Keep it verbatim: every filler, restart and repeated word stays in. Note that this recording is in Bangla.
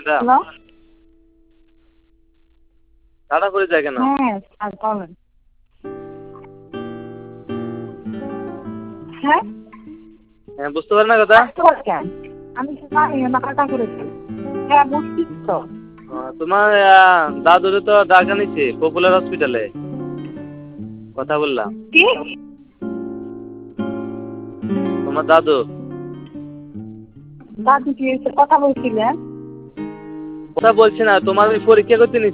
এটা হ্যালো। কাটা পড়ে যায় কেন? হ্যাঁ স্যার বলেন। হ্যাঁ হ্যাঁ বুঝতে পারেন না কথা? কাটতে পারে কেন? আমি তো জানি না কাটা করেছি। হ্যাঁ বুঝছি তো। আহ, তোমার আহ, দাদুরে তো ডাকা নিছে পপুলার হসপিটালে কথা বললাম। কি? তোমার দাদু দাদু কি এসে কথা বলছিলেন? কথা বলছে না, তোমার ওই পরীক্ষা করতে নিছে।